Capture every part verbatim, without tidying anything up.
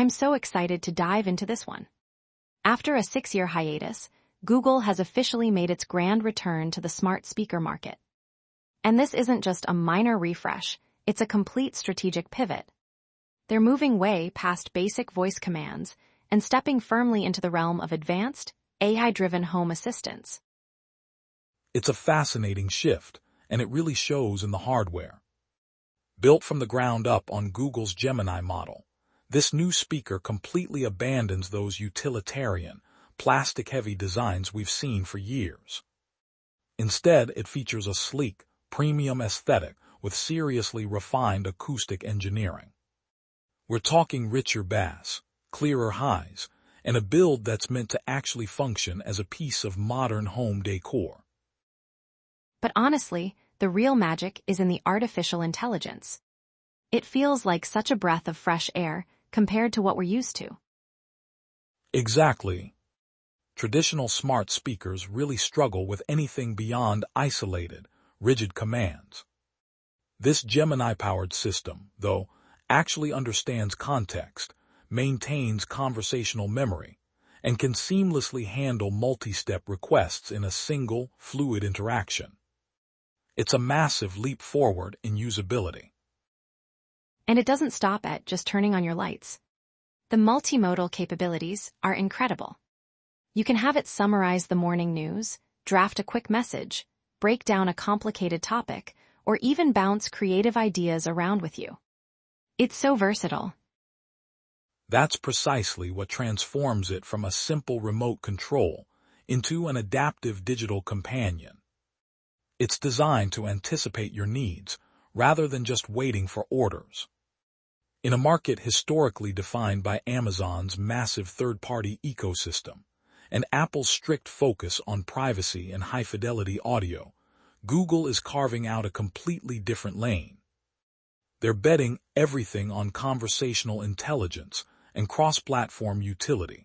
I'm so excited to dive into this one. After a six-year hiatus, Google has officially made its grand return to the smart speaker market. And this isn't just a minor refresh, it's a complete strategic pivot. They're moving way past basic voice commands and stepping firmly into the realm of advanced, A I-driven home assistants. It's a fascinating shift, and it really shows in the hardware. Built from the ground up on Google's Gemini model, this new speaker completely abandons those utilitarian, plastic-heavy designs we've seen for years. Instead, it features a sleek, premium aesthetic with seriously refined acoustic engineering. We're talking richer bass, clearer highs, and a build that's meant to actually function as a piece of modern home decor. But honestly, the real magic is in the artificial intelligence. It feels like such a breath of fresh air compared to what we're used to. Exactly. Traditional smart speakers really struggle with anything beyond isolated, rigid commands. This Gemini-powered system, though, actually understands context, maintains conversational memory, and can seamlessly handle multi-step requests in a single, fluid interaction. It's a massive leap forward in usability. And it doesn't stop at just turning on your lights. The multimodal capabilities are incredible. You can have it summarize the morning news, draft a quick message, break down a complicated topic, or even bounce creative ideas around with you. It's so versatile. That's precisely what transforms it from a simple remote control into an adaptive digital companion. It's designed to anticipate your needs rather than just waiting for orders. In a market historically defined by Amazon's massive third-party ecosystem and Apple's strict focus on privacy and high-fidelity audio, Google is carving out a completely different lane. They're betting everything on conversational intelligence and cross-platform utility.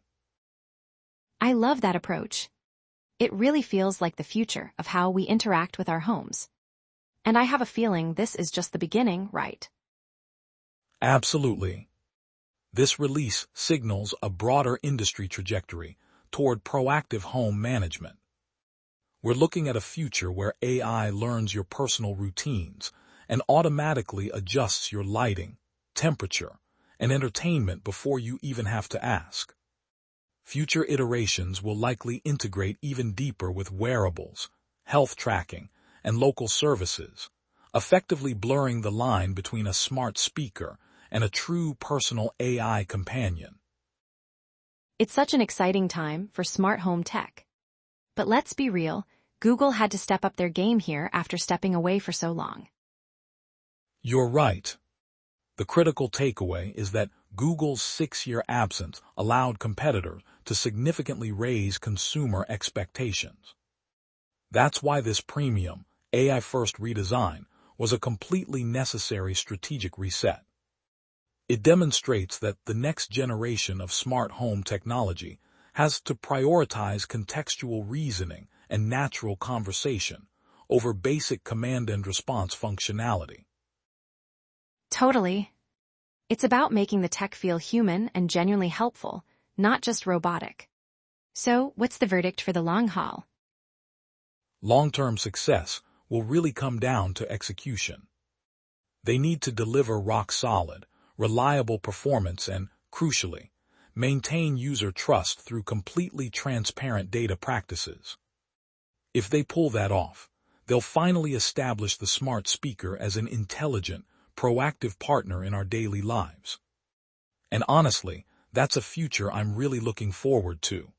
I love that approach. It really feels like the future of how we interact with our homes. And I have a feeling this is just the beginning, right? Absolutely. This release signals a broader industry trajectory toward proactive home management. We're looking at a future where A I learns your personal routines and automatically adjusts your lighting, temperature, and entertainment before you even have to ask. Future iterations will likely integrate even deeper with wearables, health tracking, and local services, effectively blurring the line between a smart speaker and a true personal A I companion. It's such an exciting time for smart home tech. But let's be real, Google had to step up their game here after stepping away for so long. You're right. The critical takeaway is that Google's six-year absence allowed competitors to significantly raise consumer expectations. That's why this premium, A I-first redesign was a completely necessary strategic reset. It demonstrates that the next generation of smart home technology has to prioritize contextual reasoning and natural conversation over basic command and response functionality. Totally. It's about making the tech feel human and genuinely helpful, not just robotic. So, what's the verdict for the long haul? Long-term success will really come down to execution. They need to deliver rock-solid, reliable performance and, crucially, maintain user trust through completely transparent data practices. If they pull that off, they'll finally establish the smart speaker as an intelligent, proactive partner in our daily lives. And honestly, that's a future I'm really looking forward to.